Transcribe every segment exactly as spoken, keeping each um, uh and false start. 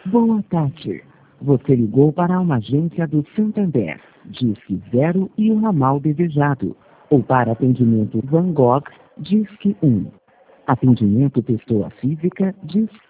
Boa tarde. Você ligou para uma agência do Santander. Disque zero e o ramal desejado. Ou para atendimento Van Gogh, Disque um. Atendimento pessoa física, Disque...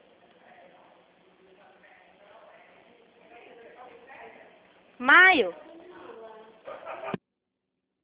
Maio.